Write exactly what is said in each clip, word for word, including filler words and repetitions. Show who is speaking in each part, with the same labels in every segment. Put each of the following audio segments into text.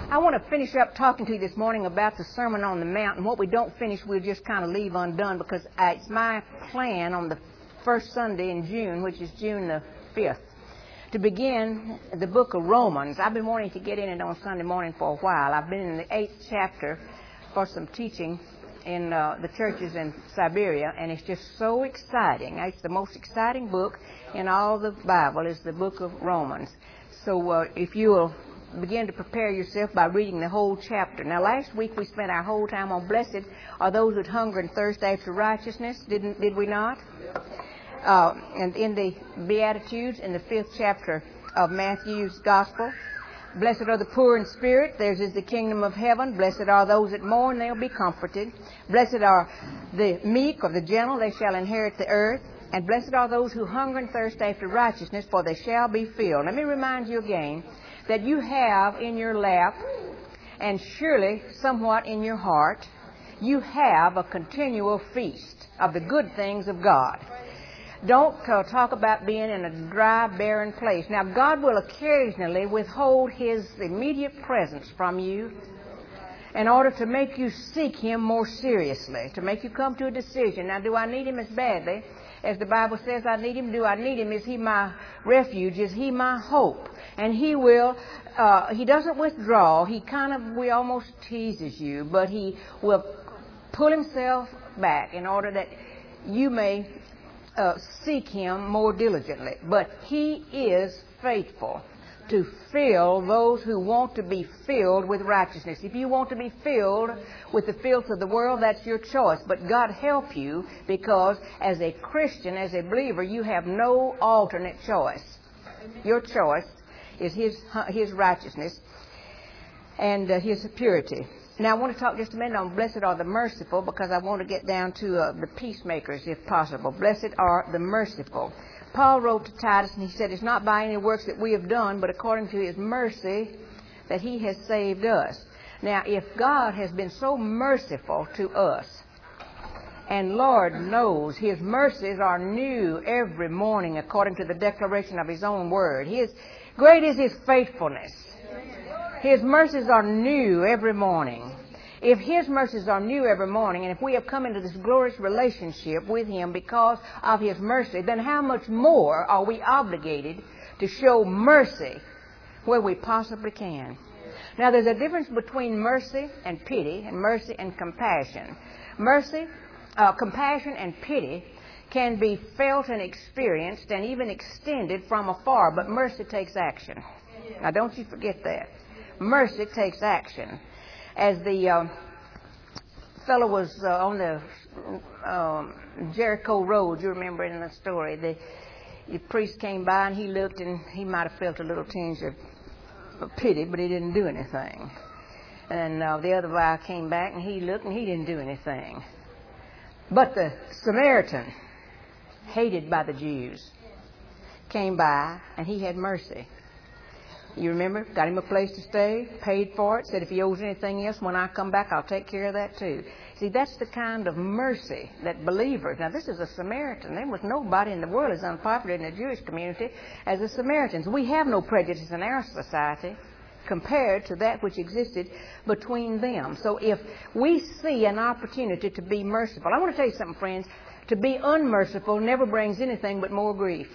Speaker 1: I want to finish up talking to you this morning about the Sermon on the Mount, and what we don't finish we'll just kind of leave undone, because uh, it's my plan on the first Sunday in June, which is June the fifth, to begin the book of Romans. I've been wanting to get in it on Sunday morning for a while. I've been in the eighth chapter for some teaching in uh, the churches in Siberia, and it's just so exciting. It's the most exciting book in all the Bible is the book of Romans. So uh, if you will begin to prepare yourself by reading the whole chapter. Now, last week we spent our whole time on blessed are those that hunger and thirst after righteousness. Didn't did we not? Uh, and in the Beatitudes, in the fifth chapter of Matthew's Gospel, blessed are the poor in spirit, theirs is the kingdom of heaven. Blessed are those that mourn, they'll be comforted. Blessed are the meek or the gentle, they shall inherit the earth. And blessed are those who hunger and thirst after righteousness, for they shall be filled. Let me remind you again that you have in your lap, and surely somewhat in your heart, you have a continual feast of the good things of God. Don't uh, talk about being in a dry, barren place. Now, God will occasionally withhold His immediate presence from you in order to make you seek Him more seriously, to make you come to a decision. Now, do I need Him as badly as the Bible says I need Him? Do I need Him? Is He my refuge? Is He my hope? And He will, uh, He doesn't withdraw. He kind of, we almost teases you, but He will pull Himself back in order that you may uh, seek Him more diligently. But He is faithful to fill those who want to be filled with righteousness. If you want to be filled with the filth of the world, that's your choice. But God help you, because as a Christian, as a believer, you have no alternate choice. Your choice is His His righteousness and uh, His purity. Now, I want to talk just a minute on blessed are the merciful, because I want to get down to uh, the peacemakers, if possible. Blessed are the merciful. Paul wrote to Titus, and he said, it's not by any works that we have done, but according to His mercy that He has saved us. Now, if God has been so merciful to us, and Lord knows His mercies are new every morning according to the declaration of His own word. His great is His faithfulness. His mercies are new every morning. If His mercies are new every morning, and if we have come into this glorious relationship with Him because of His mercy, then how much more are we obligated to show mercy where we possibly can? Now, there's a difference between mercy and pity, and mercy and compassion. Mercy, uh, compassion and pity can be felt and experienced and even extended from afar, but mercy takes action. Now, don't you forget that. Mercy takes action. As the uh, fellow was uh, on the um, Jericho Road, you remember in the story, the, the priest came by and he looked, and he might have felt a little tinge of, of pity, but he didn't do anything. And uh, the other guy came back and he looked, and he didn't do anything. But the Samaritan, hated by the Jews, came by and he had mercy. You remember? Got him a place to stay, paid for it, said if he owes anything else, when I come back, I'll take care of that too. See, that's the kind of mercy that believers... Now, this is a Samaritan. There was nobody in the world as unpopular in the Jewish community as the Samaritans. We have no prejudice in our society compared to that which existed between them. So if we see an opportunity to be merciful... I want to tell you something, friends. To be unmerciful never brings anything but more grief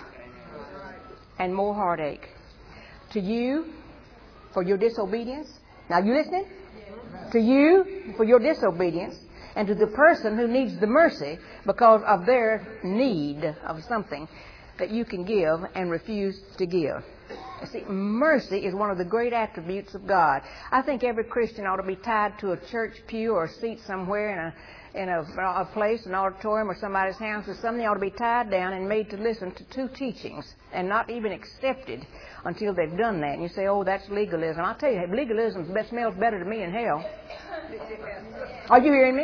Speaker 1: and more heartache. To you, for your disobedience. Now, you listening? To you, for your disobedience. And to the person who needs the mercy because of their need of something that you can give and refuse to give. You see, mercy is one of the great attributes of God. I think every Christian ought to be tied to a church pew or a seat somewhere in a in a, a place, an auditorium or somebody's house or something. They ought to be tied down and made to listen to two teachings and not even accepted until they've done that. And you say, oh, that's legalism. I'll tell you, legalism smells better to me in hell. Are you hearing me?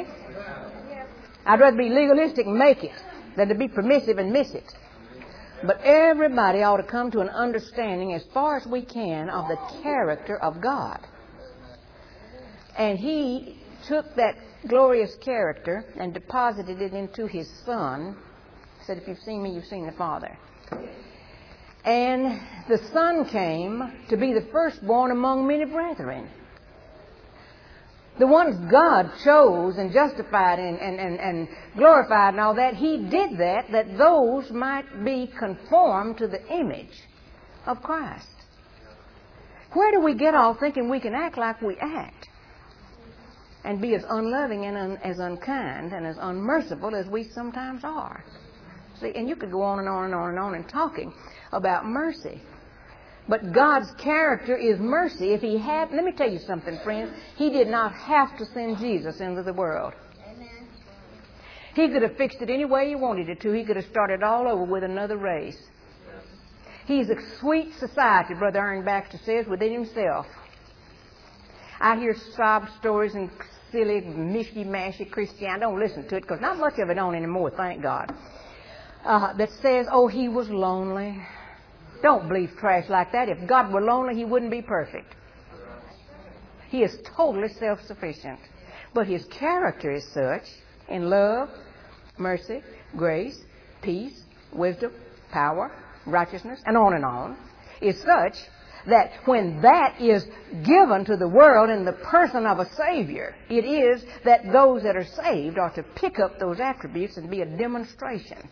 Speaker 1: I'd rather be legalistic and make it than to be permissive and miss it. But everybody ought to come to an understanding as far as we can of the character of God. And He took that glorious character and deposited it into His Son. He said, if you've seen me, you've seen the Father. And the Son came to be the firstborn among many brethren. The ones God chose and justified and, and, and, and glorified and all that, He did that, that those might be conformed to the image of Christ. Where do we get off thinking we can act like we act and be as unloving and un, as unkind and as unmerciful as we sometimes are? See, and you could go on and on and on and on and talking about mercy. But God's character is mercy. If He had, let me tell you something, friends. He did not have to send Jesus into the world. Amen. He could have fixed it any way He wanted it to. He could have started all over with another race. He's a sweet society, Brother Aaron Baxter says, within Himself. I hear sob stories and silly, mishy-mashy Christianity. I don't listen to it because not much of it on anymore, thank God. Uh, that says, oh, He was lonely. Don't believe trash like that. If God were lonely, He wouldn't be perfect. He is totally self-sufficient. But His character is such, in love, mercy, grace, peace, wisdom, power, righteousness, and on and on, is such that when that is given to the world in the person of a Savior, it is that those that are saved are to pick up those attributes and be a demonstration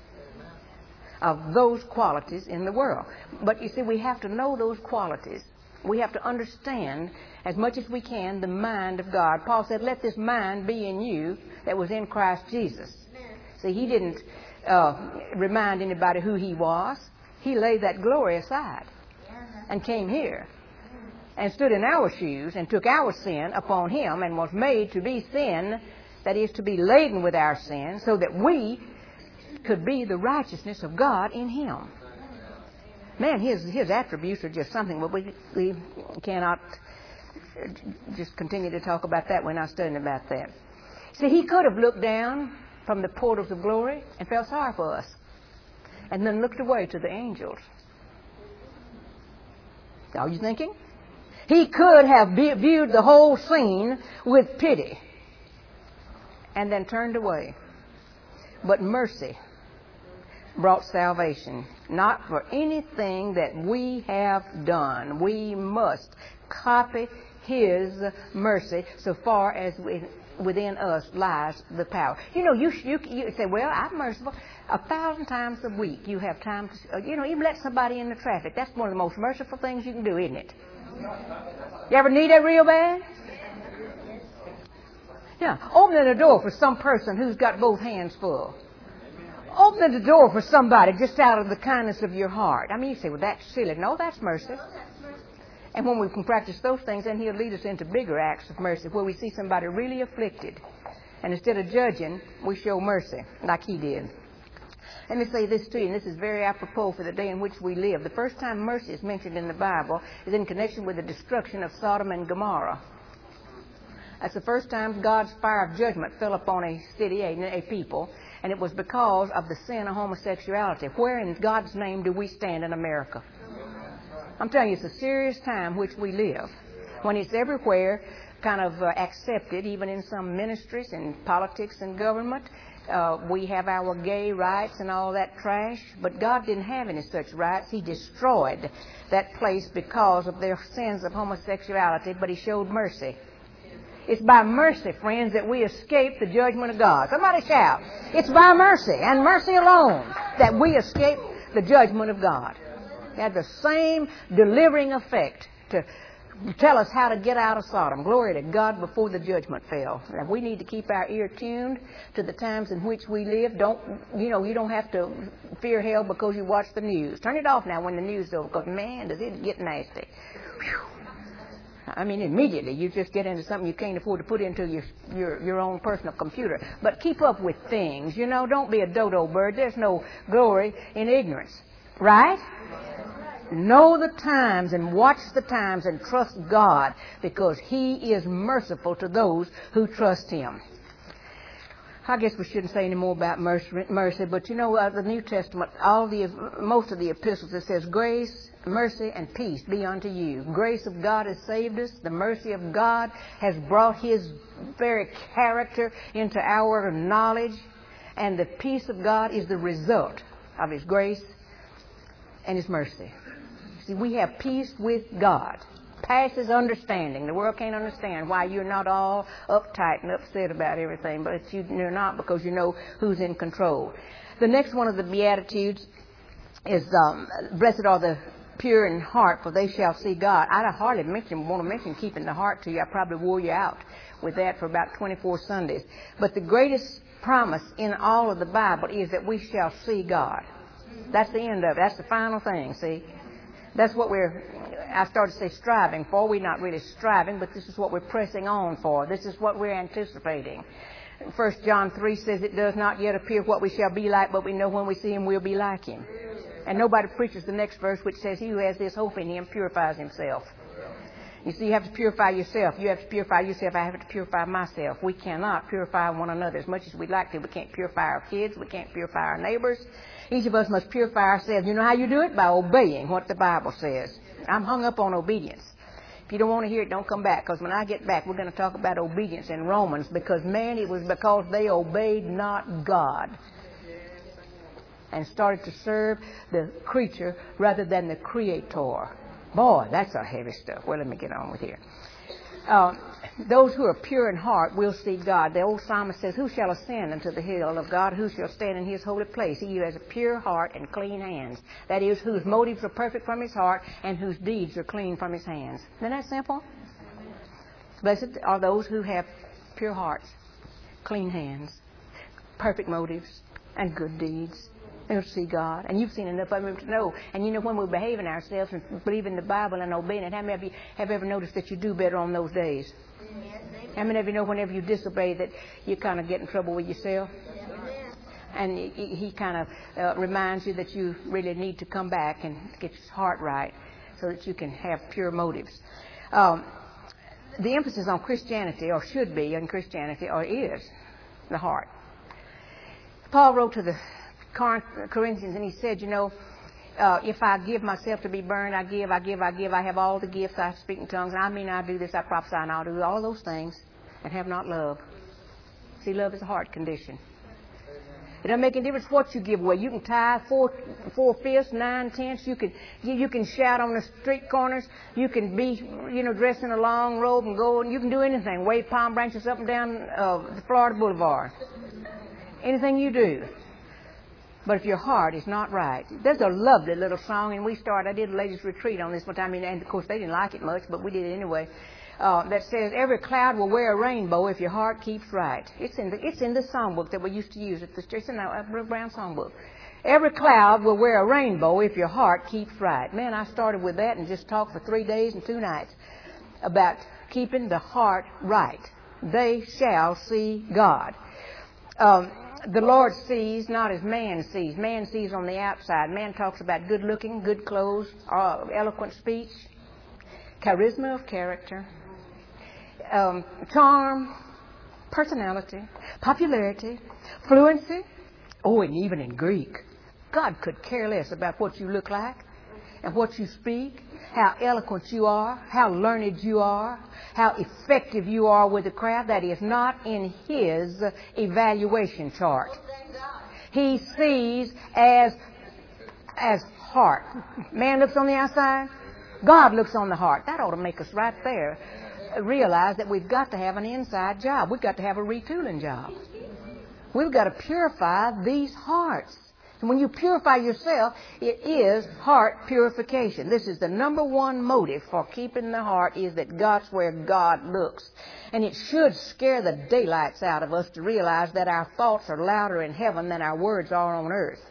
Speaker 1: of those qualities in the world. But you see, we have to know those qualities. We have to understand as much as we can the mind of God. Paul said, let this mind be in you that was in Christ Jesus. See, he didn't uh, remind anybody who He was. He laid that glory aside and came here and stood in our shoes and took our sin upon Him and was made to be sin, that is, to be laden with our sin, so that we could be the righteousness of God in Him. Man, his his attributes are just something, but we, we cannot just continue to talk about that. We're not studying about that. See, He could have looked down from the portals of glory and felt sorry for us and then looked away to the angels. Are you thinking? He could have be- viewed the whole scene with pity and then turned away. But mercy brought salvation, not for anything that we have done. We must copy His mercy so far as we, within us lies the power. You know, you, you, you say, well, I'm merciful. A thousand times a week you have time to, uh, you know, even let somebody in the traffic. That's one of the most merciful things you can do, isn't it? You ever need that real bad? Yeah, opening the door for some person who's got both hands full. Opening the door for somebody just out of the kindness of your heart. I mean, you say, well, that's silly. No, that's mercy. And when we can practice those things, then He'll lead us into bigger acts of mercy where we see somebody really afflicted. And instead of judging, we show mercy like He did. Let me say this to you, and this is very apropos for the day in which we live. The first time mercy is mentioned in the Bible is in connection with the destruction of Sodom and Gomorrah. That's the first time God's fire of judgment fell upon a city, a, a people, and it was because of the sin of homosexuality. Where in God's name do we stand in America? I'm telling you, it's a serious time which we live, when it's everywhere kind of uh, accepted, even in some ministries and politics and government. Uh, we have our gay rights and all that trash, but God didn't have any such rights. He destroyed that place because of their sins of homosexuality, but He showed mercy. It's by mercy, friends, that we escape the judgment of God. Somebody shout. It's by mercy and mercy alone that we escape the judgment of God. It had the same delivering effect to tell us how to get out of Sodom. Glory to God, before the judgment fell. And we need to keep our ear tuned to the times in which we live. Don't, you know, you don't have to fear hell because you watch the news. Turn it off now when the news is over, because, man, does it get nasty. Whew. I mean, immediately you just get into something you can't afford to put into your, your your own personal computer. But keep up with things, you know. Don't be a dodo bird. There's no glory in ignorance, right? Know the times and watch the times and trust God, because He is merciful to those who trust Him. I guess we shouldn't say any more about mercy, mercy but you know, uh, the New Testament, all the most of the epistles, it says grace, mercy, and peace be unto you. Grace of God has saved us. The mercy of God has brought His very character into our knowledge. And the peace of God is the result of His grace and His mercy. See, we have peace with God, passes understanding. The world can't understand why you're not all uptight and upset about everything, but you, you're not, because you know who's in control. The next one of the Beatitudes is, um, blessed are the pure in heart, for they shall see God. I hardly mention, want to mention keeping the heart to you. I probably wore you out with that for about twenty-four Sundays. But the greatest promise in all of the Bible is that we shall see God. That's the end of it. That's the final thing, see. That's what we're, I started to say striving for. We're not really striving, but this is what we're pressing on for. This is what we're anticipating. First John three says it does not yet appear what we shall be like, but we know when we see Him we'll be like Him. And nobody preaches the next verse, which says he who has this hope in Him purifies himself. You see, you have to purify yourself. You have to purify yourself. I have to purify myself. We cannot purify one another as much as we'd like to. We can't purify our kids. We can't purify our neighbors. Each of us must purify ourselves. You know how you do it? By obeying what the Bible says. I'm hung up on obedience. If you don't want to hear it, don't come back, because when I get back, we're going to talk about obedience in Romans, because, man, it was because they obeyed not God and started to serve the creature rather than the Creator. Boy, that's a heavy stuff. Well, let me get on with here. Uh, those who are pure in heart will see God. The old psalmist says, who shall ascend unto the hill of God? Who shall stand in His holy place? He who has a pure heart and clean hands. That is, whose motives are perfect from his heart and whose deeds are clean from his hands. Isn't that simple? Blessed are those who have pure hearts, clean hands, perfect motives, and good deeds. They'll see God. And you've seen enough of Him to know. And you know, when we're behaving ourselves and believing the Bible and obeying it, how many of you have ever noticed that you do better on those days? Yes. How many of you know whenever you disobey that you kind of get in trouble with yourself? Yes. And He, he kind of uh, reminds you that you really need to come back and get your heart right so that you can have pure motives. Um, the emphasis on Christianity, or should be on Christianity, or is the heart. Paul wrote to the Corinthians, and he said, you know, uh, if I give myself to be burned, I give, I give, I give, I have all the gifts, I speak in tongues, and I mean I do this, I prophesy, and I'll do all those things, and have not love. See, love is a heart condition. It doesn't make any difference what you give away. You can tithe four, four fifths, nine tenths. You can, you, you can shout on the street corners. You can be, you know, dressed in a long robe and go, and you can do anything. Wave palm branches up and down uh, the Florida Boulevard. Anything you do. But if your heart is not right, there's a lovely little song, and we started, I did a ladies' retreat on this one time, and of course they didn't like it much, but we did it anyway, uh, that says, every cloud will wear a rainbow if your heart keeps right. It's in the, it's in the songbook that we used to use at the church, it's in our brown songbook. Every cloud will wear a rainbow if your heart keeps right. Man, I started with that and just talked for three days and two nights about keeping the heart right. They shall see God. Um, The Lord sees not as man sees. Man sees on the outside. Man talks about good looking, good clothes, uh, eloquent speech, charisma of character, um, charm, personality, popularity, fluency. Oh, and even in Greek. God could care less about what you look like and what you speak, how eloquent you are, how learned you are, how effective you are with the crowd. That is not in His evaluation chart. He sees as as heart. Man looks on the outside. God looks on the heart. That ought to make us right there realize that we've got to have an inside job. We've got to have a retooling job. We've got to purify these hearts. And when you purify yourself, it is heart purification. This is the number one motive for keeping the heart, is that God's where God looks. And it should scare the daylights out of us to realize that our thoughts are louder in heaven than our words are on earth.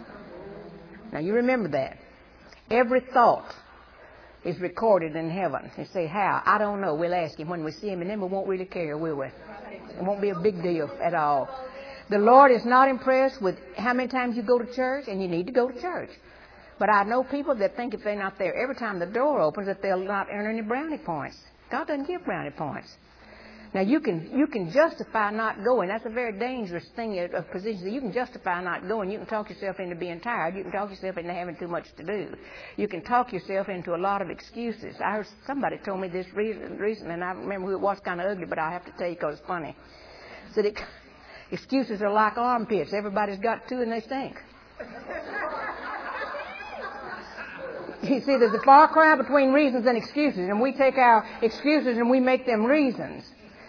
Speaker 1: Now you remember that. Every thought is recorded in heaven. You say, how? I don't know. We'll ask Him when we see Him, and then we won't really care, will we? It won't be a big deal at all. The Lord is not impressed with how many times you go to church, and you need to go to church. But I know people that think if they're not there every time the door opens that they'll not earn any brownie points. God doesn't give brownie points. Now, you can you can justify not going. That's a very dangerous thing of position. You can justify not going. You can talk yourself into being tired. You can talk yourself into having too much to do. You can talk yourself into a lot of excuses. I heard somebody told me this recently, and I don't remember who it was, kind of ugly, but I have to tell you because it's funny. Said it, excuses are like armpits. Everybody's got two and they stink. You see, there's a far cry between reasons and excuses, and we take our excuses and we make them reasons.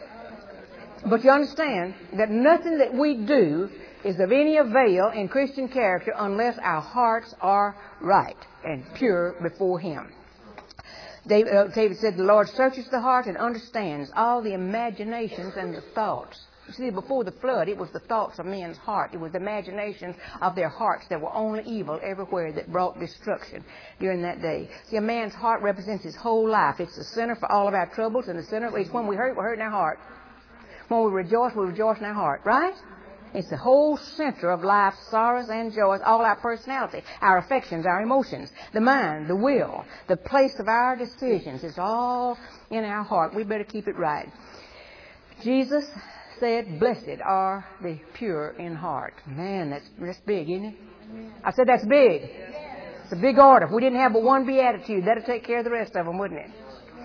Speaker 1: But you understand that nothing that we do is of any avail in Christian character unless our hearts are right and pure before Him. David, uh, David said, the Lord searches the heart and understands all the imaginations and the thoughts. You see, before the flood, it was the thoughts of men's heart. It was the imaginations of their hearts that were only evil everywhere that brought destruction during that day. See, a man's heart represents his whole life. It's the center for all of our troubles, and the center, it's when we hurt, we hurt in our heart. When we rejoice, we rejoice in our heart, right? It's the whole center of life's sorrows and joys, all our personality, our affections, our emotions, the mind, the will, the place of our decisions. It's all in our heart. We better keep it right. Jesus said, blessed are the pure in heart. Man, that's, that's big, isn't it? I said that's big. It's a big order. If we didn't have but one beatitude, that'd take care of the rest of them, wouldn't it?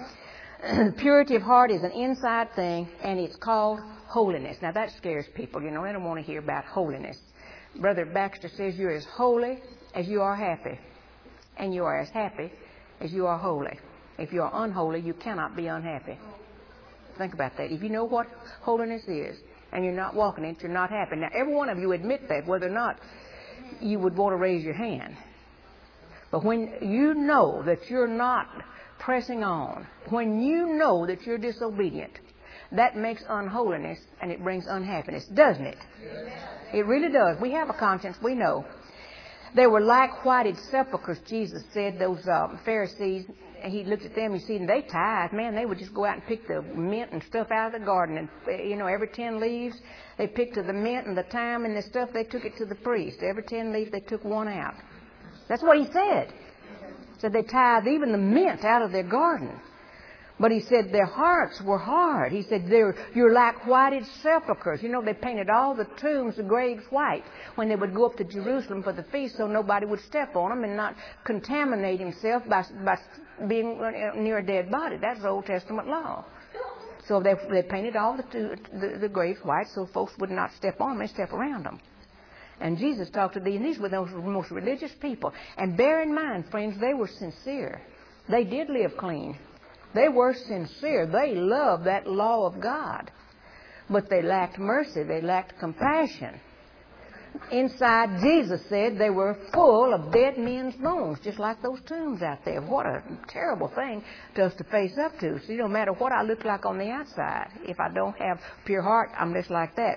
Speaker 1: Purity of heart is an inside thing, and it's called holiness. Now, that scares people. You know, they don't want to hear about holiness. Brother Baxter says you're as holy as you are happy, and you are as happy as you are holy. If you are unholy, you cannot be unhappy. Think about that. If you know what holiness is, and you're not walking in it, you're not happy. Now, every one of you admit that, whether or not you would want to raise your hand. But when you know that you're not pressing on, when you know that you're disobedient, that makes unholiness and it brings unhappiness, doesn't it? It really does. We have a conscience, we know. They were like whited sepulchres, Jesus said, those um, Pharisees. And he looked at them, you see, and they tithed. Man, they would just go out and pick the mint and stuff out of the garden. And, you know, every ten leaves, they picked the mint and the thyme and the stuff, they took it to the priest. Every ten leaves, they took one out. That's what he said. He said they tithed even the mint out of their garden. But he said their hearts were hard. He said, They're, you're like whited sepulchres. You know, they painted all the tombs, the graves white when they would go up to Jerusalem for the feast so nobody would step on them and not contaminate himself by, by being near a dead body. That's the Old Testament law. So they, they painted all the, the, the graves white so folks would not step on them and step around them. And Jesus talked to these, and these were those most religious people. And bear in mind, friends, they were sincere. They did live clean. They were sincere. They loved that law of God. But they lacked mercy. They lacked compassion. Inside, Jesus said they were full of dead men's bones, just like those tombs out there. What a terrible thing to us to face up to. So, no matter what I look like on the outside, if I don't have pure heart, I'm just like that.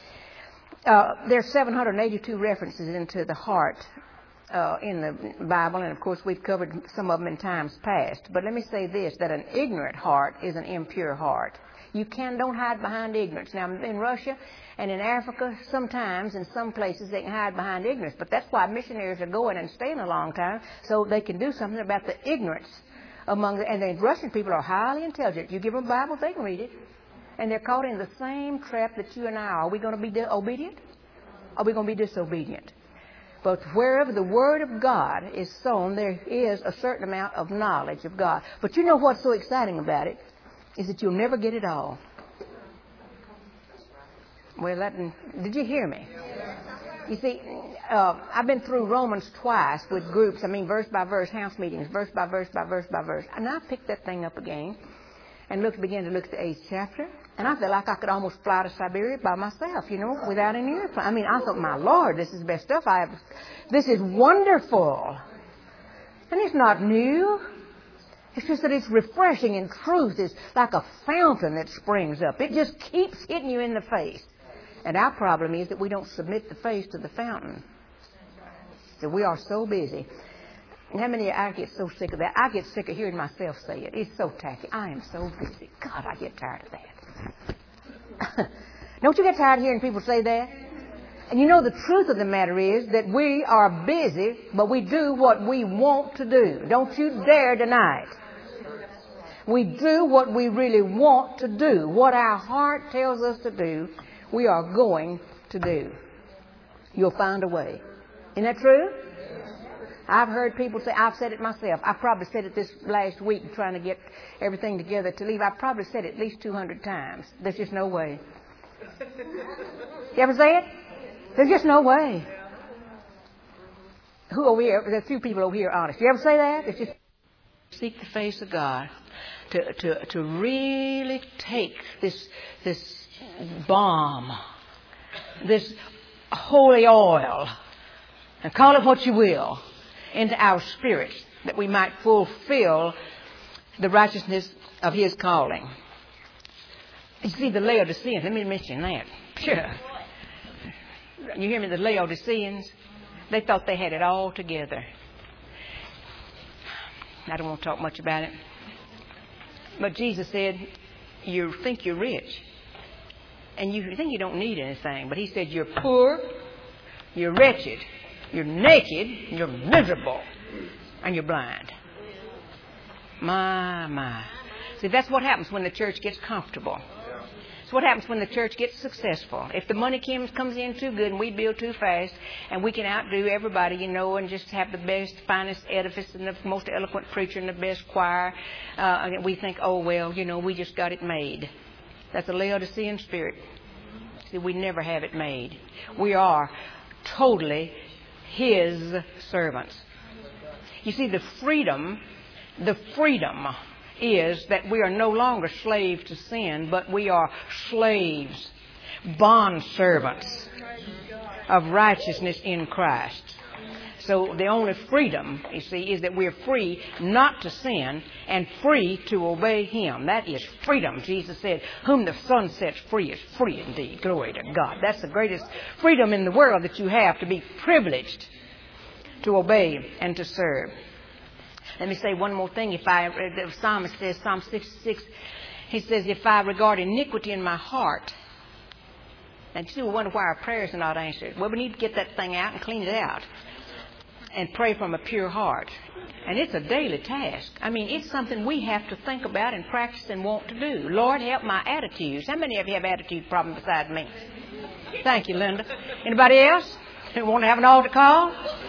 Speaker 1: Uh, there's seven hundred eighty-two references into the heart Uh, in the Bible, and of course we've covered some of them in times past. But let me say this, that an ignorant heart is an impure heart. You can don't hide behind ignorance. Now, in Russia and in Africa, sometimes in some places they can hide behind ignorance, but that's why missionaries are going and staying a long time, so they can do something about the ignorance among the, and the Russian people are highly intelligent. You give them Bibles, they can read it, and they're caught in the same trap that you and I are. Are we going to be di- obedient? Are we going to be disobedient? But wherever the Word of God is sown, there is a certain amount of knowledge of God. But you know what's so exciting about it? Is that you'll never get it all. Well, that, did you hear me? You see, uh, I've been through Romans twice with groups, I mean verse by verse, house meetings, verse by verse by verse by verse. And I picked that thing up again and looked, began to look at the eighth chapter. And I felt like I could almost fly to Siberia by myself, you know, without any airplane. I mean, I thought, my Lord, this is the best stuff I have. This is wonderful. And it's not new. It's just that it's refreshing, and truth is like a fountain that springs up. It just keeps hitting you in the face. And our problem is that we don't submit the face to the fountain. So we are so busy. And how many of you, I get so sick of that? I get sick of hearing myself say it. It's so tacky. I am so busy. God, I get tired of that. Don't you get tired of hearing people say that? And you know the truth of the matter is that we are busy, but we do what we want to do. Don't you dare deny it. We do what we really want to do. What our heart tells us to do, we are going to do. You'll find a way. Isn't that true? I've heard people say, I've said it myself. I probably said it this last week trying to get everything together to leave. I've probably said it at least two hundred times. There's just no way. You ever say it? There's just no way. who over here, there's a few people over here honest. You ever say that? It's just seek the face of God. To, to, to really take this, this balm, this holy oil, and call it what you will, into our spirits, that we might fulfill the righteousness of His calling. You see, the Laodiceans, let me mention that. Sure. You hear me? The Laodiceans, they thought they had it all together. I don't want to talk much about it. But Jesus said, you think you're rich, and you think you don't need anything. But He said, you're poor, you're wretched, you're naked, you're miserable, and you're blind. My, my. See, that's what happens when the church gets comfortable. It's what happens when the church gets successful. If the money comes in too good and we build too fast and we can outdo everybody, you know, and just have the best, finest edifice and the most eloquent preacher and the best choir, uh, and we think, oh, well, you know, we just got it made. That's a Laodicean spirit. See, we never have it made. We are totally His servants. You see, the freedom, the freedom is that we are no longer slaves to sin, but we are slaves, bond servants of righteousness in Christ. So the only freedom, you see, is that we're free not to sin and free to obey Him. That is freedom. Jesus said, whom the Son sets free is free indeed. Glory to God. That's the greatest freedom in the world that you have, to be privileged to obey and to serve. Let me say one more thing. If I, the psalmist says, Psalm sixty-six, he says, if I regard iniquity in my heart, and you wonder why our prayers are not answered. Well, we need to get that thing out and clean it out and pray from a pure heart. And it's a daily task. I mean, it's something we have to think about and practice and want to do. Lord, help my attitudes. How many of you have attitude problems besides me? Thank you, Linda. Anybody else want to have an altar call?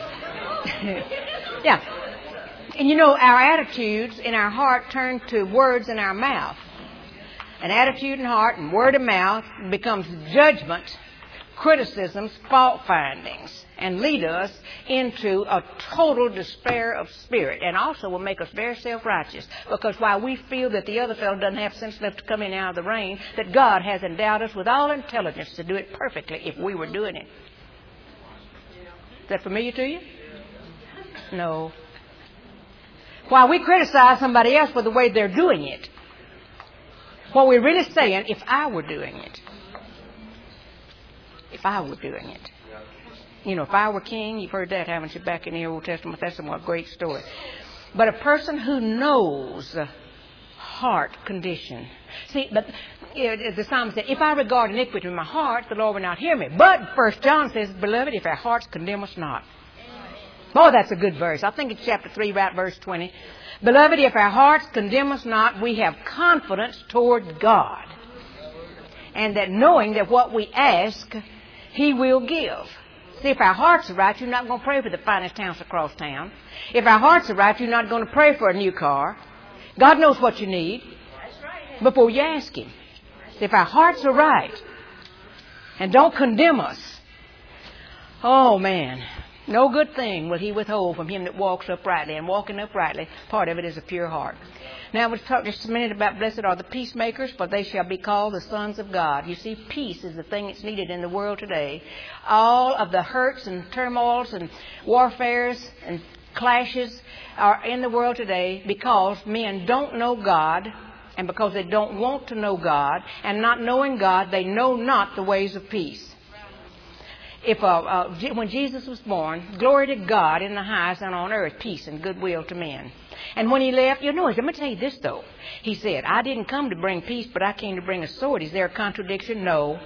Speaker 1: Yeah. And you know, our attitudes in our heart turn to words in our mouth. An attitude in heart and word of mouth becomes judgment, criticisms, fault findings, and lead us into a total despair of spirit, and also will make us very self-righteous, because while we feel that the other fellow doesn't have sense enough to come in out of the rain, that God has endowed us with all intelligence to do it perfectly if we were doing it. Is that familiar to you? No. While we criticize somebody else for the way they're doing it, what we're really saying, if I were doing it, if I were doing it, you know, if I were king, you've heard that, haven't you, back in the Old Testament? That's a great story. But a person who knows heart condition. See, but the psalmist said, if I regard iniquity in my heart, the Lord will not hear me. But First John says, beloved, if our hearts condemn us not. Oh, that's a good verse. I think it's chapter three, right, verse twenty. Beloved, if our hearts condemn us not, we have confidence toward God. And that knowing that what we ask, He will give. See, if our hearts are right, you're not going to pray for the finest house across town. If our hearts are right, you're not going to pray for a new car. God knows what you need before you ask Him. If our hearts are right and don't condemn us, oh, man, no good thing will He withhold from him that walks uprightly. And walking uprightly, part of it is a pure heart. Now, we'll talk just a minute about blessed are the peacemakers, for they shall be called the sons of God. You see, peace is the thing that's needed in the world today. All of the hurts and turmoils and warfares and clashes are in the world today because men don't know God, and because they don't want to know God, and not knowing God, they know not the ways of peace. If uh, uh, when Jesus was born, glory to God in the highest, and on earth peace and goodwill to men. And when He left, you know, I'm going to tell you this though. He said, I didn't come to bring peace, but I came to bring a sword. Is there a contradiction? No.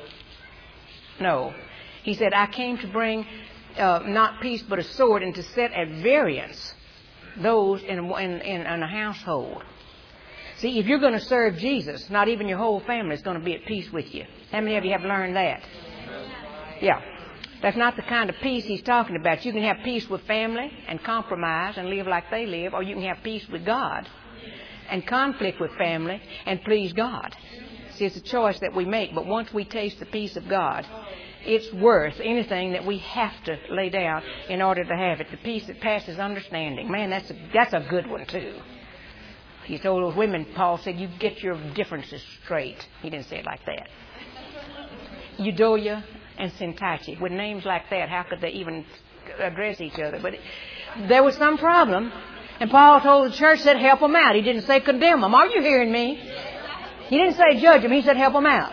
Speaker 1: No. He said, I came to bring uh, not peace, but a sword, and to set at variance those in, in, in, in a household. See, if you're going to serve Jesus, not even your whole family is going to be at peace with you. How many of you have learned that? Yeah. That's not the kind of peace He's talking about. You can have peace with family and compromise and live like they live, or you can have peace with God and conflict with family and please God. See, it's a choice that we make, but once we taste the peace of God, it's worth anything that we have to lay down in order to have it. The peace that passes understanding. Man, that's a, that's a good one, too. He told those women, Paul said, you get your differences straight. He didn't say it like that. Euodia and Syntyche. With names like that, how could they even address each other? But it, there was some problem. And Paul told the church, said, help them out. He didn't say condemn them. Are you hearing me? He didn't say judge them. He said help them out.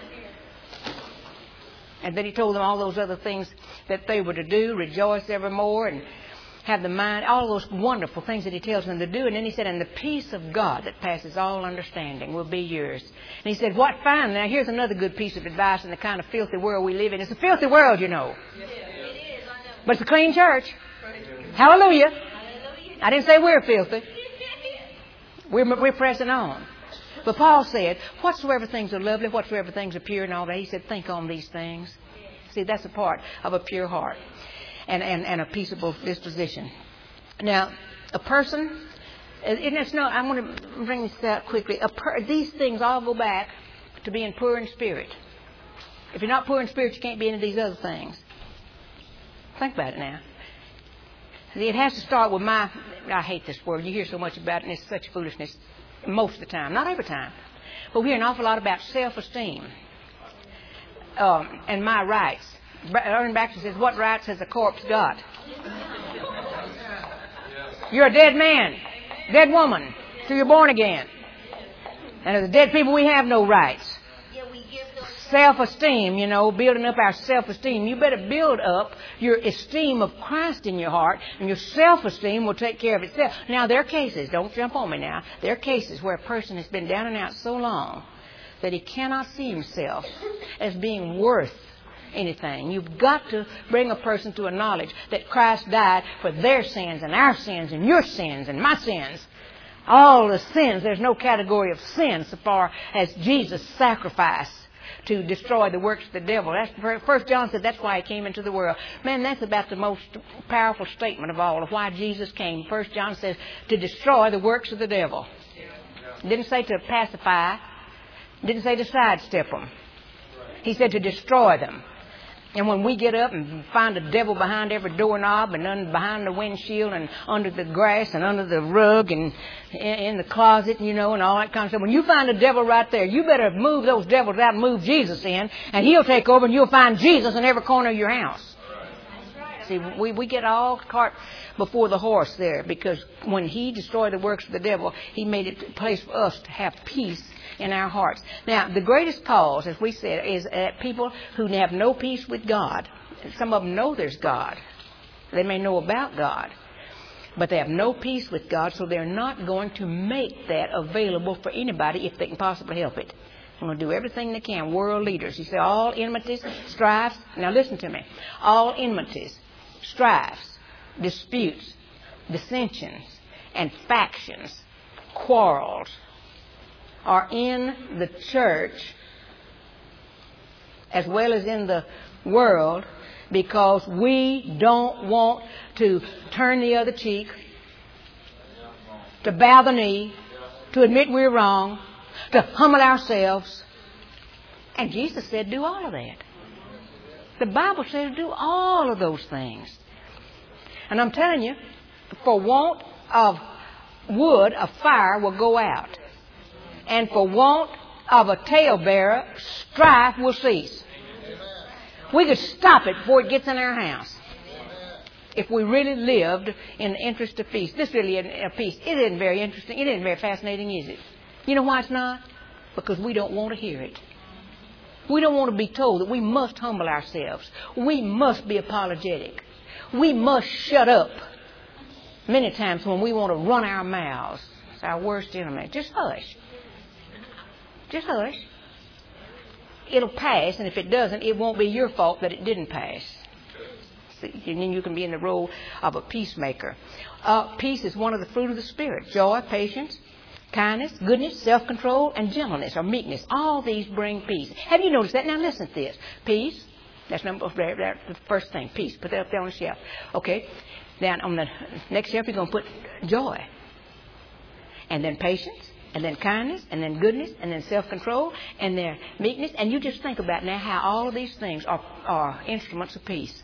Speaker 1: And then he told them all those other things that they were to do, rejoice evermore, and have the mind, all those wonderful things that he tells them to do. And then he said, and the peace of God that passes all understanding will be yours. And he said, what fine. Now, here's another good piece of advice in the kind of filthy world we live in. It's a filthy world, you know. But it's a clean church. Hallelujah. I didn't say we're filthy. We're, we're pressing on. But Paul said, whatsoever things are lovely, whatsoever things are pure and all that, he said, think on these things. See, that's a part of a pure heart and, and, and a peaceable disposition. Now, a person, and it's not, I want to bring this out quickly. A per, these things all go back to being poor in spirit. If you're not poor in spirit, you can't be any of these other things. Think about it now. See, it has to start with my, I hate this word. You hear so much about it, and it's such foolishness. Most of the time, not every time, but we hear an awful lot about self-esteem um, and my rights. Aaron Baxter says, what rights has a corpse got? You're a dead man, dead woman, till you're born again. And as the dead people, we have no rights. Self-esteem, you know, building up our self-esteem. You better build up your esteem of Christ in your heart, and your self-esteem will take care of itself. Now, there are cases, don't jump on me now, there are cases where a person has been down and out so long that he cannot see himself as being worth anything. You've got to bring a person to a knowledge that Christ died for their sins and our sins and your sins and my sins. All the sins, there's no category of sin so far as Jesus sacrificed to destroy the works of the devil. That's First John said that's why he came into the world. Man, that's about the most powerful statement of all of why Jesus came. First John says to destroy the works of the devil. It didn't say to pacify. It didn't say to sidestep them. He said to destroy them. And when we get up and find the devil behind every doorknob and under, behind the windshield and under the grass and under the rug and in, in the closet, you know, and all that kind of stuff, when you find the devil right there, you better move those devils out and move Jesus in, and he'll take over and you'll find Jesus in every corner of your house. See, we, we get all cart before the horse there, because when he destroyed the works of the devil, he made it a place for us to have peace in our hearts. Now, the greatest cause, as we said, is that people who have no peace with God. Some of them know there's God. They may know about God, but they have no peace with God, so they're not going to make that available for anybody if they can possibly help it. They're going to do everything they can. World leaders. You say all enmities, strifes. Now listen to me. All enmities, strifes, disputes, dissensions, and factions, quarrels, are in the church as well as in the world because we don't want to turn the other cheek, to bow the knee, to admit we're wrong, to humble ourselves. And Jesus said do all of that. The Bible says do all of those things. And I'm telling you, for want of wood, a fire will go out. And for want of a talebearer, strife will cease. We could stop it before it gets in our house. If we really lived in the interest of peace. This really isn't a peace. It isn't very interesting. It isn't very fascinating, is it? You know why it's not? Because we don't want to hear it. We don't want to be told that we must humble ourselves. We must be apologetic. We must shut up. Many times when we want to run our mouths, it's our worst enemy. Just hush. Just hush. It'll pass, and if it doesn't, it won't be your fault that it didn't pass. See, and then you can be in the role of a peacemaker. Uh, peace is one of the fruit of the Spirit. Joy, patience, kindness, goodness, self-control, and gentleness or meekness. All these bring peace. Have you noticed that? Now listen to this. Peace. That's number that's the first thing. Peace. Put that up there on the shelf. Okay. Then on the next shelf, you're going to put joy. And then patience. and then kindness, and then goodness, and then self-control, and then meekness. And you just think about now how all of these things are, are instruments of peace.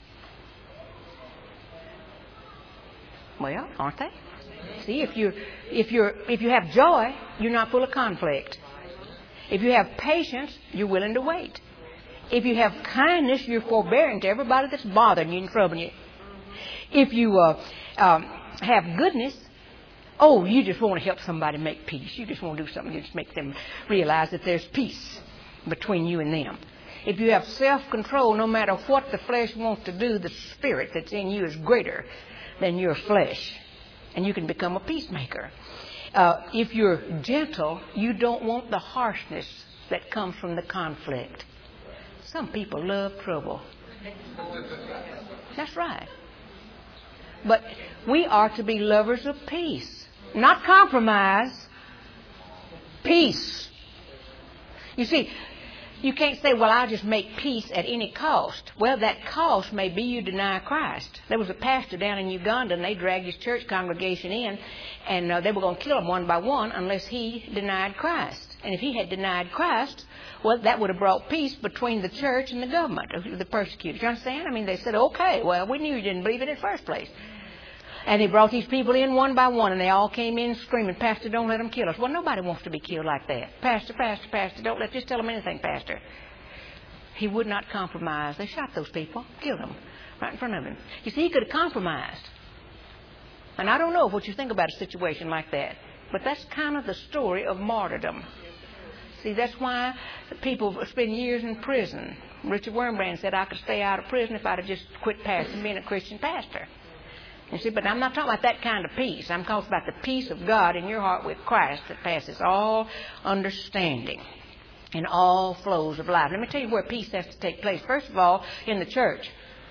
Speaker 1: Well, aren't they? See, if you if you're if you have joy, you're not full of conflict. If you have patience, you're willing to wait. If you have kindness, you're forbearing to everybody that's bothering you and troubling you. If you uh, um, have goodness, oh, you just want to help somebody make peace. You just want to do something to just make them realize that there's peace between you and them. If you have self-control, no matter what the flesh wants to do, the spirit that's in you is greater than your flesh. And you can become a peacemaker. Uh, if you're gentle, you don't want the harshness that comes from the conflict. Some people love trouble. That's right. But we are to be lovers of peace. Not compromise. Peace. You see, you can't say, well, I'll just make peace at any cost. Well, that cost may be you deny Christ. There was a pastor down in Uganda, and they dragged his church congregation in, and uh, they were going to kill him one by one unless he denied Christ. And if he had denied Christ, well, that would have brought peace between the church and the government, the persecuted. You understand? I mean, they said, okay, well, we knew you didn't believe it in the first place. And he brought these people in one by one, and they all came in screaming, Pastor, don't let them kill us. Well, nobody wants to be killed like that. Pastor, Pastor, Pastor, don't let, just tell them anything, Pastor. He would not compromise. They shot those people, killed them right in front of him. You see, he could have compromised. And I don't know what you think about a situation like that, but that's kind of the story of martyrdom. See, that's why people spend years in prison. Richard Wurmbrand said, I could stay out of prison if I'd have just quit pastoring, being a Christian pastor. You see, but I'm not talking about that kind of peace. I'm talking about the peace of God in your heart with Christ that passes all understanding in all flows of life. Let me tell you where peace has to take place. First of all, in the church.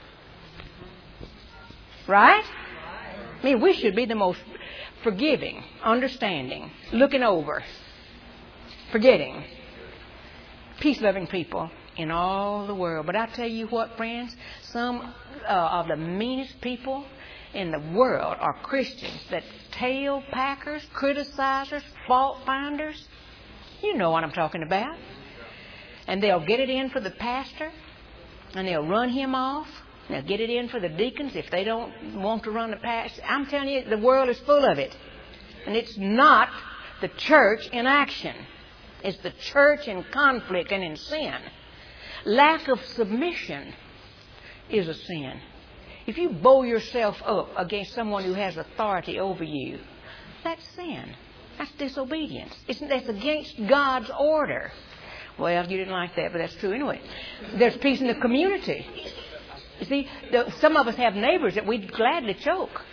Speaker 1: Right? I mean, we should be the most forgiving, understanding, looking over, forgetting, peace-loving people in all the world. But I tell you what, friends, some uh, of the meanest people in the world are Christians that tail packers, criticizers, fault finders. You know what I'm talking about. And they'll get it in for the pastor, and they'll run him off. They'll get it in for the deacons if they don't want to run the pastor. I'm telling you, the world is full of it. And it's not the church in action. It's the church in conflict and in sin. Lack of submission is a sin. If you bow yourself up against someone who has authority over you, that's sin. That's disobedience. It's, that's against God's order. Well, you didn't like that, but that's true anyway. There's peace in the community. You see, the, some of us have neighbors that we'd gladly choke.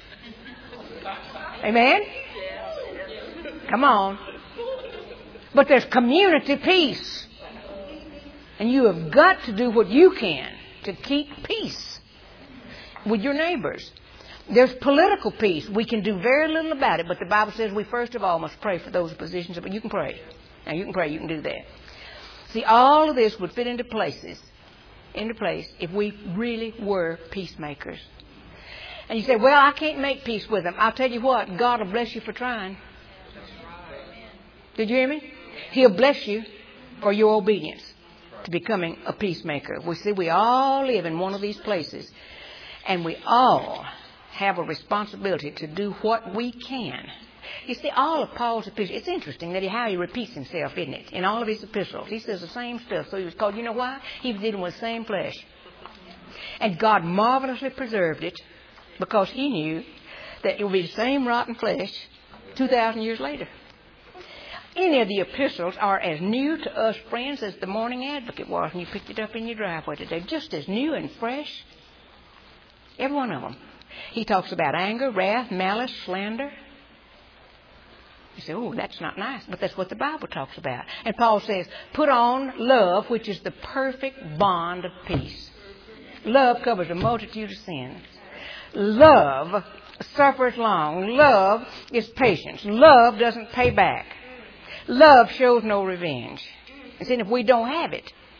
Speaker 1: Amen? Come on. But there's community peace. And you have got to do what you can to keep peace with your neighbors. There's political peace. We can do very little about it, but the Bible says we first of all must pray for those positions. But you can pray. Now, you can pray. You can do that. See, all of this would fit into places, into place if we really were peacemakers. And you say, well, I can't make peace with them. I'll tell you what, God will bless you for trying. Did you hear me? He'll bless you for your obedience to becoming a peacemaker. We see we all live in one of these places. And we all have a responsibility to do what we can. You see, all of Paul's epistles, it's interesting that he, how he repeats himself, isn't it? In all of his epistles, he says the same stuff. So he was called, you know why? He was dealing with the same flesh. And God marvelously preserved it because he knew that it would be the same rotten flesh two thousand years later. Any of the epistles are as new to us, friends, as the Morning Advocate was when you picked it up in your driveway today. Just as new and fresh. Every one of them. He talks about anger, wrath, malice, slander. You say, oh, that's not nice. But that's what the Bible talks about. And Paul says, put on love, which is the perfect bond of peace. Love covers a multitude of sins. Love suffers long. Love is patience. Love doesn't pay back. Love shows no revenge. And see, if we don't have it,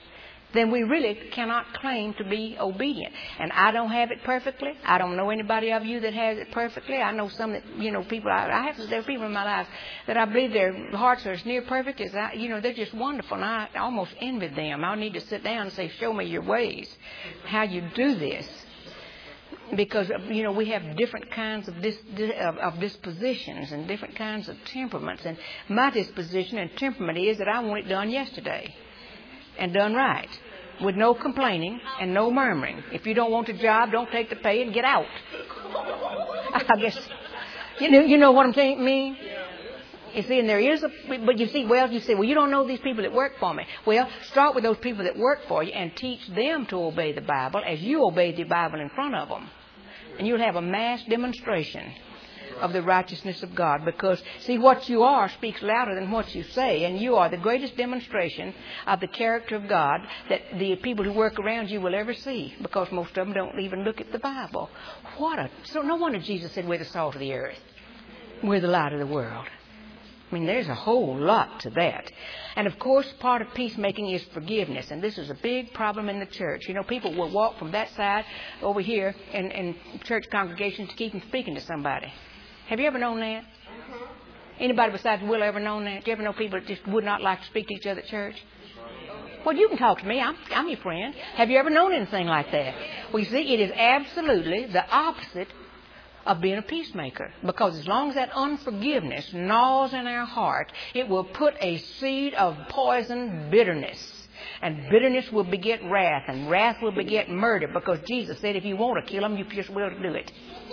Speaker 1: then we really cannot claim to be obedient. And I don't have it perfectly. I don't know anybody of you that has it perfectly. I know some that, you know, people, I, I have, there are people in my life that I believe their hearts are as near perfect as I, you know, they're just wonderful. And I almost envy them. I need to sit down and say, show me your ways, how you do this. Because, you know, we have different kinds of, dis, of, of dispositions and different kinds of temperaments. And my disposition and temperament is that I want it done yesterday and done right, with no complaining and no murmuring. If you don't want the job, don't take the pay and get out. I guess, you know, you know what I'm saying, mean? You see, and there is a, but you see, well, you say, well, you don't know these people that work for me. Well, start with those people that work for you and teach them to obey the Bible as you obey the Bible in front of them. And you'll have a mass demonstration of the righteousness of God, because, see, what you are speaks louder than what you say, and you are the greatest demonstration of the character of God that the people who work around you will ever see, because most of them don't even look at the Bible. What a, so no wonder Jesus said, we're the salt of the earth. We're the light of the world. I mean, there's a whole lot to that. And, of course, part of peacemaking is forgiveness. And this is a big problem in the church. You know, people will walk from that side over here in, in church congregations to keep from speaking to somebody. Have you ever known that? Mm-hmm. Anybody besides Will ever known that? Do you ever know people that just would not like to speak to each other at church? Well, you can talk to me. I'm, I'm your friend. Have you ever known anything like that? Well, you see, it is absolutely the opposite of being a peacemaker. Because as long as that unforgiveness gnaws in our heart, it will put a seed of poison bitterness. And bitterness will beget wrath, and wrath will beget murder. Because Jesus said, if you want to kill them, you just will do it.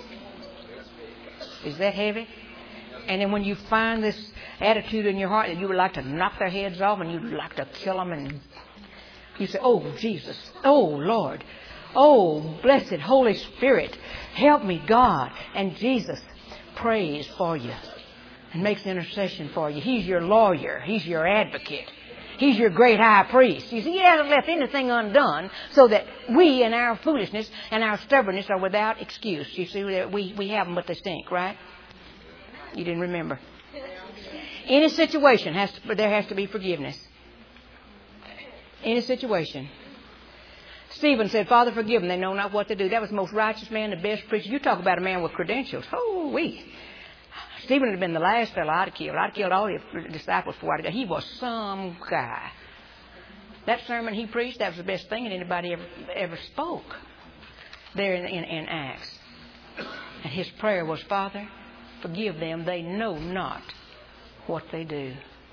Speaker 1: Is that heavy? And then when you find this attitude in your heart that you would like to knock their heads off and you'd like to kill them, and you say, oh, Jesus, oh, Lord, oh, blessed Holy Spirit, help me, God. And Jesus prays for you and makes intercession for you. He's your lawyer. He's your advocate. He's your great high priest. You see, he hasn't left anything undone so that we in our foolishness and our stubbornness are without excuse. You see, we, we have them, but they stink, right? You didn't remember. Any situation, has to, there has to be forgiveness. Any situation. Stephen said, Father, forgive them. They know not what to do. That was the most righteous man, the best preacher. You talk about a man with credentials. Oh, we. Stephen had been the last fellow I'd have killed. I'd have killed all the disciples before I'd go. He was some guy. That sermon he preached, that was the best thing that anybody ever ever spoke there in, in, in Acts. And his prayer was, Father, forgive them. They know not what they do.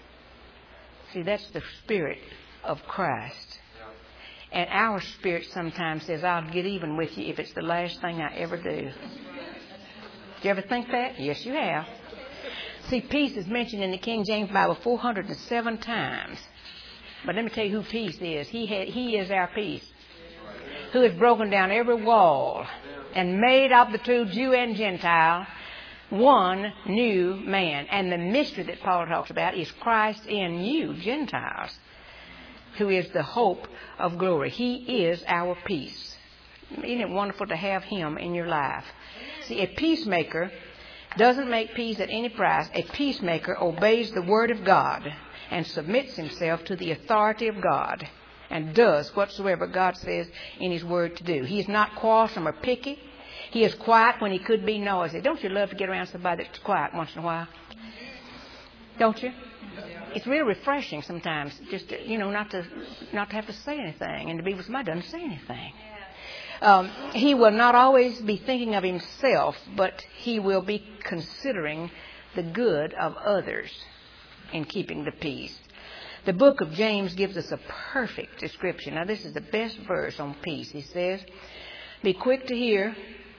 Speaker 1: See, that's the spirit of Christ. And our spirit sometimes says, I'll get even with you if it's the last thing I ever do. Do you ever think that? Yes, you have. See, peace is mentioned in the King James Bible four hundred seven times. But let me tell you who peace is. He, had, he is our peace, who has broken down every wall and made of the two, Jew and Gentile, one new man. And the mystery that Paul talks about is Christ in you, Gentiles, who is the hope of glory. He is our peace. Isn't it wonderful to have him in your life? See, a peacemaker doesn't make peace at any price. A peacemaker obeys the word of God and submits himself to the authority of God and does whatsoever God says in his word to do. He is not quarrelsome or picky. He is quiet when he could be noisy. Don't you love to get around somebody that's quiet once in a while? Don't you? It's real refreshing sometimes, just to, you know, not to not to have to say anything and to be with somebody who doesn't say anything. Um, he will not always be thinking of himself, but he will be considering the good of others in keeping the peace. The book of James gives us a perfect description. Now, this is the best verse on peace. He says, be quick to hear,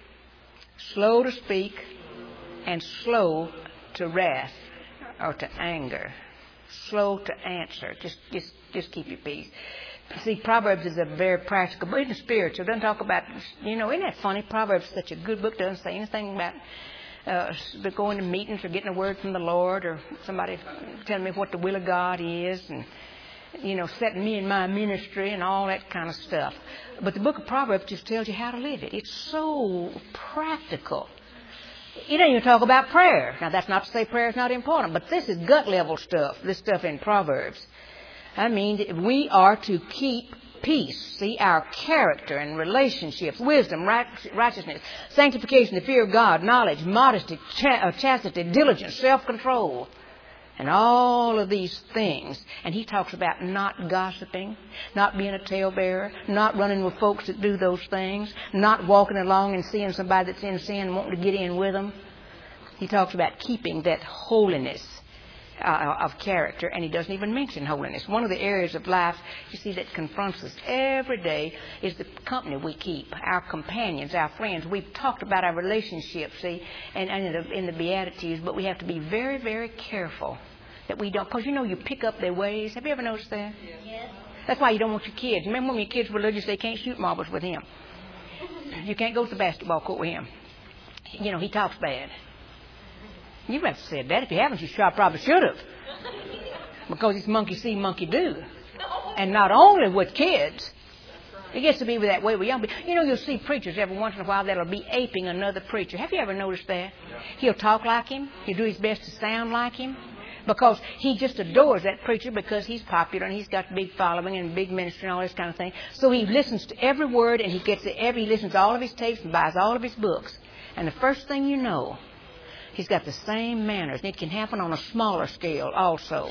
Speaker 1: slow to speak, and slow to wrath or to anger. Slow to answer. Just, just, just keep your peace. See, Proverbs is a very practical book. It's spiritual. It doesn't talk about, you know, isn't that funny? Proverbs is such a good book. It doesn't say anything about uh, going to meetings or getting a word from the Lord or somebody telling me what the will of God is and, you know, setting me in my ministry and all that kind of stuff. But the book of Proverbs just tells you how to live it. It's so practical. It doesn't even talk about prayer. Now, that's not to say prayer is not important, but this is gut level stuff, this stuff in Proverbs. I mean, we are to keep peace, see, our character and relationships, wisdom, right, righteousness, sanctification, the fear of God, knowledge, modesty, ch- uh, chastity, diligence, self-control, and all of these things. And he talks about not gossiping, not being a talebearer, not running with folks that do those things, not walking along and seeing somebody that's in sin and wanting to get in with them. He talks about keeping that holiness uh, of character, and he doesn't even mention holiness. One of the areas of life, you see, that confronts us every day is the company we keep, our companions, our friends. We've talked about our relationships, see, and, and in, the, in the Beatitudes, but we have to be very, very careful that we don't, because, you know, you pick up their ways. Have you ever noticed that?
Speaker 2: Yes.
Speaker 1: That's why you don't want your kids. Remember when your kids were religious, they can't shoot marbles with him. You can't go to the basketball court with him. You know, he talks bad. You've never said that. If you haven't, you sure probably should have. Because it's monkey see, monkey do. And not only with kids, it gets to be that way with young people. You know, you'll see preachers every once in a while that'll be aping another preacher. Have you ever noticed that? He'll talk like him. He'll do his best to sound like him. Because he just adores that preacher because he's popular and he's got a big following and big ministry and all this kind of thing. So he listens to every word and he gets every, he listens to all of his tapes and buys all of his books. And the first thing you know, he's got the same manners, and it can happen on a smaller scale also.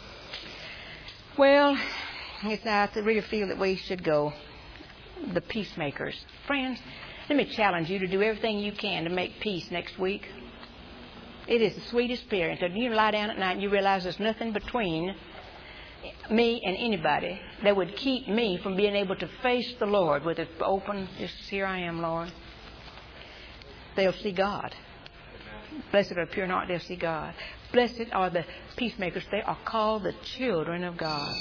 Speaker 1: Well, it's, I really feel that we should go the peacemakers. Friends, let me challenge you to do everything you can to make peace next week. It is the sweetest experience. You lie down at night and you realize there's nothing between me and anybody that would keep me from being able to face the Lord with it open, just here I am, Lord. They'll see God. Blessed are the pure in heart, they'll see God. Blessed are the peacemakers, they are called the children of God.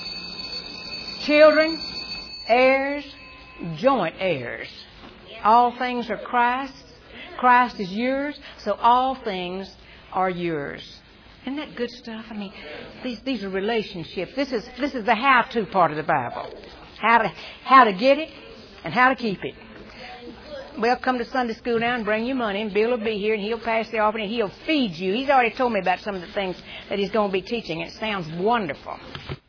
Speaker 1: Children, heirs, joint heirs. All things are Christ's. Christ is yours, so all things are yours. Isn't that good stuff? I mean, these these are relationships. This is this is the how-to part of the Bible. How to how to get it and how to keep it. Well, come to Sunday school now and bring your money, and Bill will be here, and he'll pass the offering, and he'll feed you. He's already told me about some of the things that he's going to be teaching. It sounds wonderful.